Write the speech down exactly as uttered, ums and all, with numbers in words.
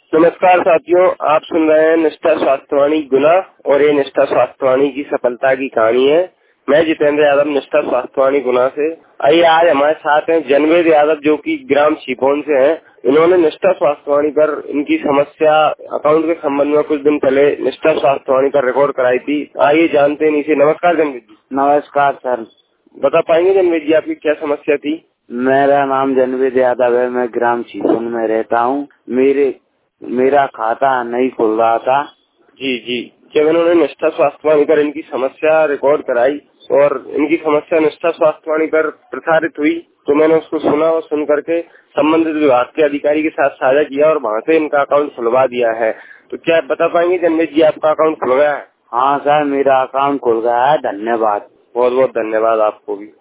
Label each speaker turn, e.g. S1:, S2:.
S1: नमस्कार साथियों, आप सुन रहे हैं निष्ठा स्वास्थ्यवाणी गुना और ये निष्ठा स्वास्थ्यवाणी की सफलता की कहानी है। मैं जितेंद्र यादव, निष्ठा स्वास्थ्यवाणी गुना से। आइए, आज हमारे साथ हैं जनवेद यादव, जो कि ग्राम छिपोन से हैं। इन्होंने निष्ठा स्वास्थ्यवाणी पर इनकी समस्या अकाउंट के संबंध में कुछ दिन पहले निष्ठा स्वास्थ्यवाणी पर रिकॉर्ड कराई थी। आइए जानते हैं इनसे। नमस्कार जनवेद जी।
S2: नमस्कार सर।
S1: बता पाएंगे जनवेद जी, आपकी क्या समस्या थी?
S2: मेरा नाम जनवेद यादव है। मैं ग्राम छिपोन में रहता हूँ। मेरे मेरा खाता नहीं खुल रहा था।
S1: जी जी। जब इन्होंने निष्ठा स्वास्थ्यवाणी पर इनकी समस्या रिकॉर्ड कराई और इनकी समस्या निष्ठा स्वास्थ्यवाणी पर प्रसारित हुई, तो मैंने उसको सुना और सुन करके संबंधित विभाग के अधिकारी के साथ साझा किया और वहाँ से इनका अकाउंट खुलवा दिया है। तो क्या आप बता पाएंगे जनवेद जी, आपका अकाउंट खुल गया है?
S2: हाँ सर, मेरा अकाउंट खुल गया है। धन्यवाद।
S1: बहुत बहुत धन्यवाद आपको भी।